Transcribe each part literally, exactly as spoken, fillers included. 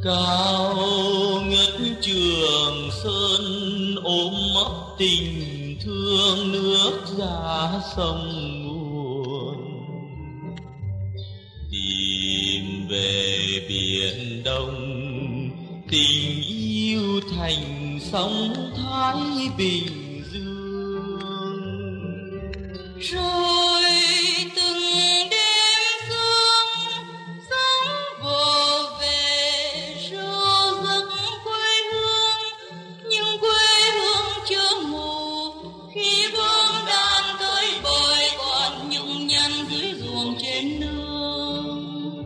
Cao ngất Trường Sơn ôm ấp tình thương nước ra sông nguồn. Tìm về biển Đông tình yêu thành sông Thái Bình Dương. Rồi từng đêm sương sóng vồ về ru giấc quê hương, nhưng quê hương chưa ngủ khi bom đạn tới bồi còn nhung nhăn dưới ruộng trên nương.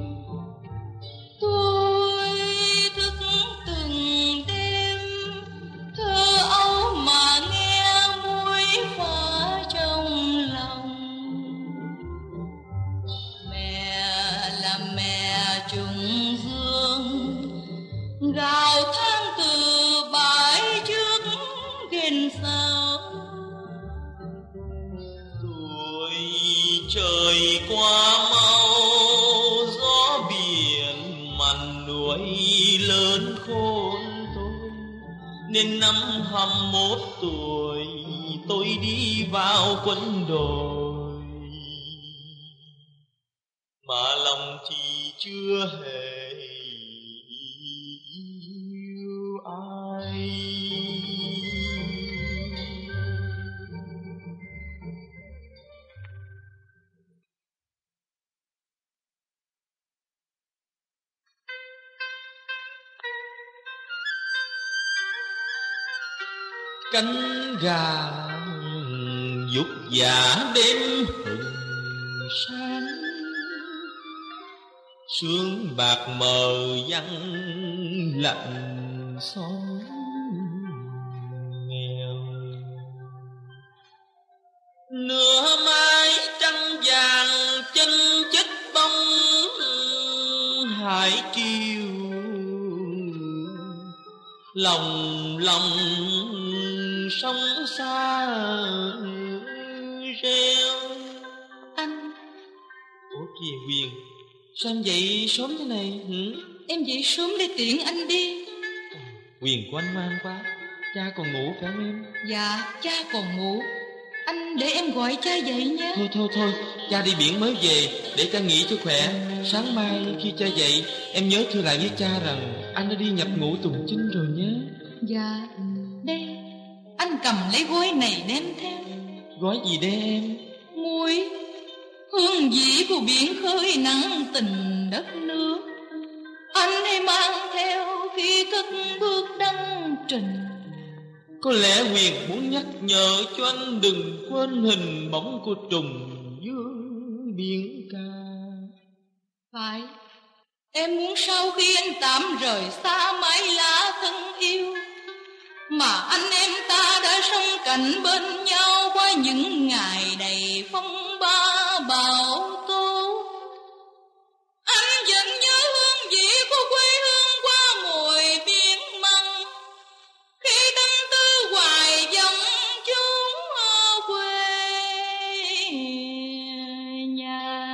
Tôi thức từng đêm thơ ấu mà nghe muối pha trong lòng. Mẹ là mẹ trùng dương, gào than từ bãi trước ghên sao. Tuổi trời qua mau, gió biển mặn núi lớn khôn tôi, nên năm hăm mốt tuổi tôi đi vào quân đội, mà lòng thì chưa hề yêu ai. Cánh gà dục giả đêm hừng sáng, sương bạc mờ vắng lạnh xóm nghèo. Nửa mái trăng vàng chân chích bông hải kiều, lòng lòng sông xa reo. Anh. Ủa kìa Huyền, sao em dậy sớm thế này? Hử? Em dậy sớm để tiện anh đi. Huyền của anh ngoan quá, cha còn ngủ phải không em? Dạ, cha còn ngủ. Anh để em gọi cha dậy nhé. Thôi thôi thôi, cha đi biển mới về, để cha nghỉ cho khỏe. Sáng mai khi cha dậy, em nhớ thưa lại với cha rằng anh đã đi nhập ngũ tùng chinh rồi nhé. Dạ, đây, anh cầm lấy gói này đem theo. Gói gì đây em? Muối, hương vị của biển khơi nặng tình đất nước. Anh hãy mang theo khi cất bước đăng trình. Có lẽ Huyền muốn nhắc nhở cho anh đừng quên hình bóng của trùng dương biển ca. Phải, em muốn sau khi anh tạm rời xa mãi lá thân yêu, mà anh em ta đã sống cạnh bên nhau qua những ngày đầy phong ba bão tố. Anh vẫn nhớ hương vị của quê hương qua mùi biển mặn, khi tâm tư hoài vọng chốn quê nhà.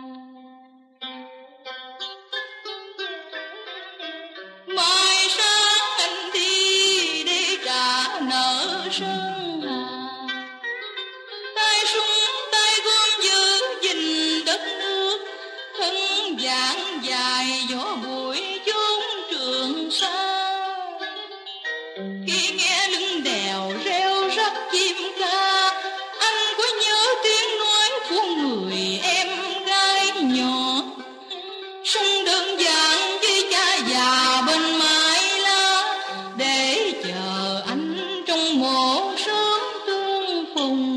Mai sáng anh đi để trả nợ sơn hà, tay súng tay gươm giữ gìn đất nước, thân vàng dài gió bụi chốn Trường Sa. Khi nghe lưng đèo reo rắt chim ca, anh có nhớ tiếng nói của người em gái nhỏ, sống đơn giản với cha già bên mái lá, để chờ anh trong mộ sớm tương phùng.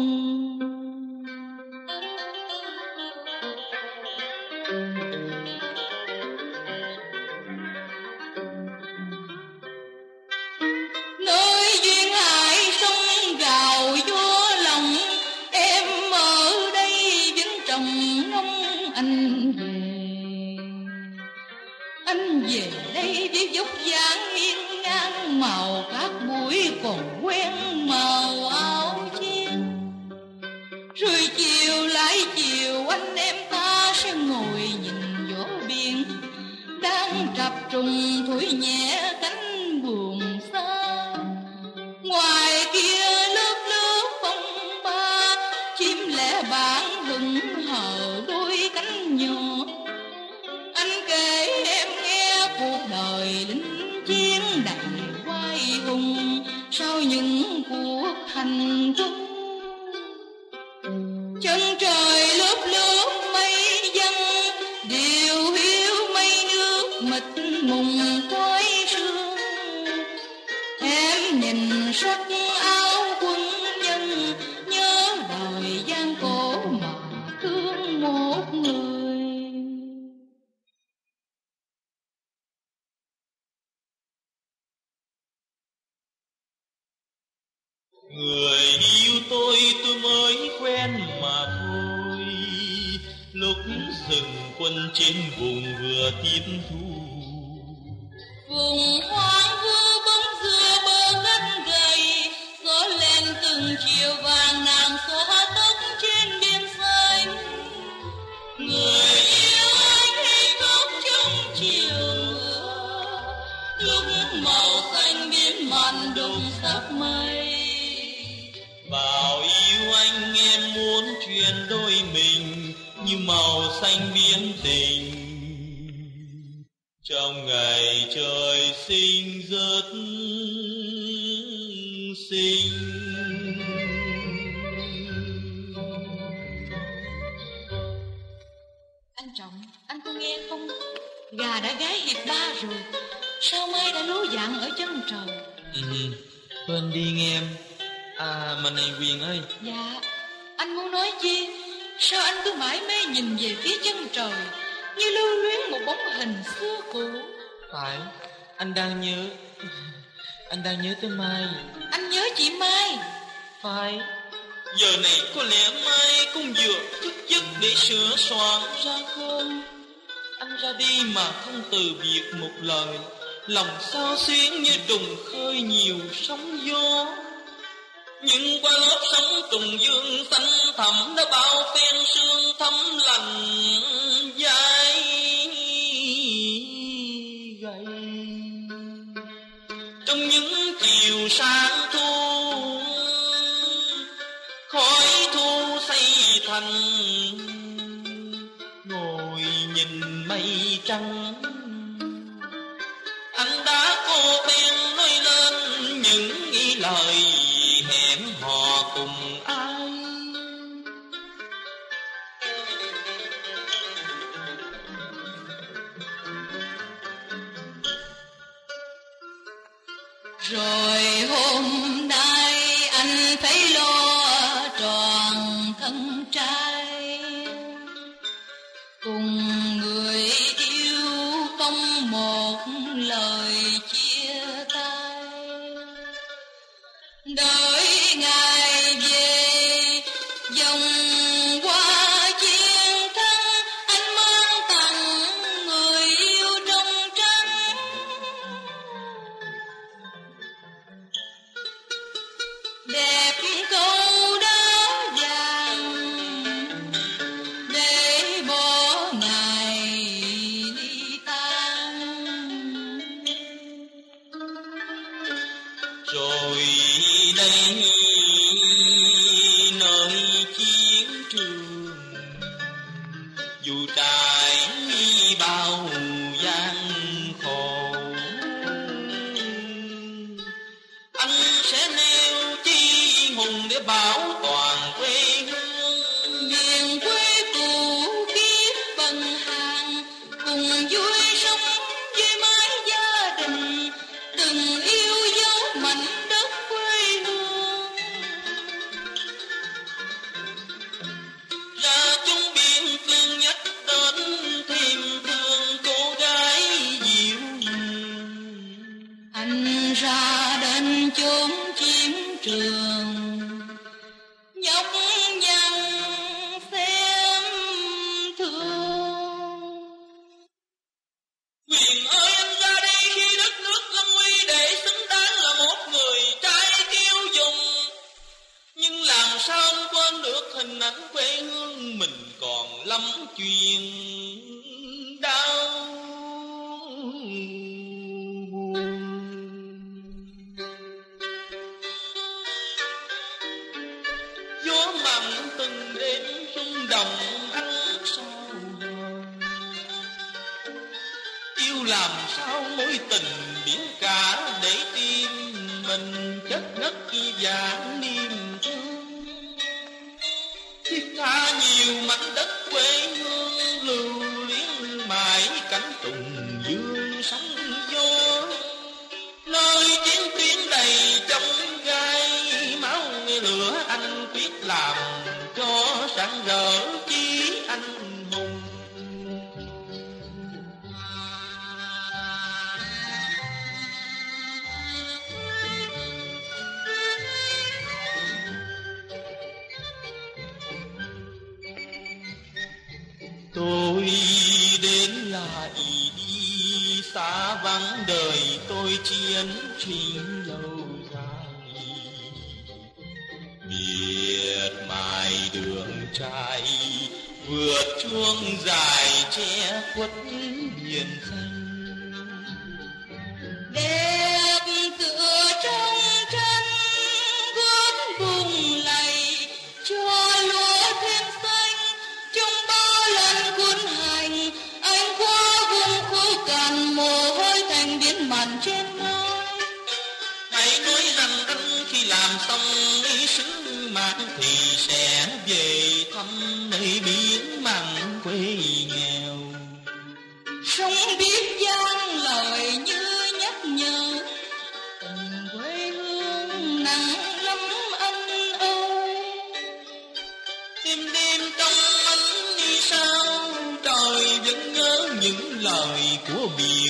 Nơi duyên hải sông gào vô lòng, em ở đây vẫn trồng nông. Anh về, anh về đây với dốc dáng hiên ngang, màu cát bụi còn quen màu áo chiến. Rồi chiều lại chiều anh em ta sẽ ngồi nhìn gió biển đang trập trùng thổi nhẹ cánh buồn xa. Ngoài kia lớp lớp phong ba, chim lẻ bản hững hờ đôi cánh nhỏ. Anh kể em nghe cuộc đời lính chiến đầy quay hùng, sau những cuộc hành quân. Chân trời lớp lớp mây văng, điều hiu mây nước mịt mùng khói sương. Em nhìn sắc áo quân nhân, nhớ đời gian khổ mà thương một người. Người yêu tôi tôi mới quen mà thôi, lúc rừng quân trên vùng vừa tiếp thu. Vùng hoang vu bóng dừa bờ đất gầy, gió lên từng chiều vàng nàng xóa tóc trên biên xanh. Người yêu anh hay khóc trong chiều mưa, lúc màu xanh biến màn đục sắc mây. Bảo yêu anh em muốn truyền đôi mình, như màu xanh biến tình. Trong ngày trời sinh rất xinh. Anh Trọng, anh có nghe không? Gà đã gáy hiệp ba rồi, sao mai đã lố dạng ở chân trời? Ừ, quên đi nghe em. À mà này Quyền ơi. Dạ, anh muốn nói chi? Sao anh cứ mãi mê nhìn về phía chân trời, như lưu luyến một bóng hình xưa cũ? Phải, anh đang nhớ. Anh đang nhớ tới Mai. Anh nhớ chị Mai? Phải. Giờ này có lẽ Mai cũng vừa thức giấc để sửa soạn ra cơm. Anh ra đi mà không từ biệt một lời, lòng sao xuyến như trùng khơi nhiều sóng gió. Nhưng qua lớp sóng trùng dương xanh thẳm đã bao phen sương thấm lành vai gầy. Trong những chiều sáng thu, khói thu xây thành, ngồi nhìn mây trắng. Anh đã cô quen nói lên những nghĩ lời hẹn hò cùng ai. Rồi hôm nay anh phải lo tròn thân trai, cùng người yêu không một lời chia tay. Đợi ngày về dòng qua chiến thắng, anh mang tặng người yêu trong trắng. Đẹp câu đá vàng để bỏ ngày đi tan. Rồi đây nơi chiến trường, dù trải bao gian khổ, anh sẽ nêu chi hùng để bảo toàn quê hương. Miền quê cũ kiếp bần hàng, cùng vui sống với mái gia đình, từng yêu dấu mảnh đất quê hương. Ra chung biển cương nhất đến thêm thương cô gái dịu hiền. Anh ra đến chốn chiến trường, nhọc nhằn xem thương. Quyền ơi anh ra đi khi đất nước lâm nguy, để xứng đáng là một người trai kiêu dùng. Nhưng làm sao anh quên được hình ảnh quê hương mình còn lắm chuyện đau. lòng từng đêm rung động anh sao đời. Yêu làm sao mối tình biển cả để tim mình chất ngất vạn niềm thương. Thiết tha nhiều mảnh đất quê hương lưu luyến mãi cảnh tùng dương sóng gió. Nơi chiến tuyến đầy trong gai máu lửa anh quyết làm cho rạng rỡ chí anh hùng. Tôi đến lại đi xa vắng đời tôi chiến trình lâu dài. Miệt mài đường trai vượt chuông dài che khuất biển xanh. Đẹp tựa trong tranh gót vùng lầy cho lúa thêm xanh. Trong bao lần cuốn hành anh qua vùng khô cằn mồ hôi thành biến mặn trên môi. Hãy nói rằng anh khi làm xong ý sứ mạng thì sẽ về thăm nơi biển mặn quê nghèo. Sông biết gian lời như nhắc nhở tình quê hương nặng lắm anh ơi. Đêm đêm trong ánh đi sao trời vẫn nhớ những lời của biển.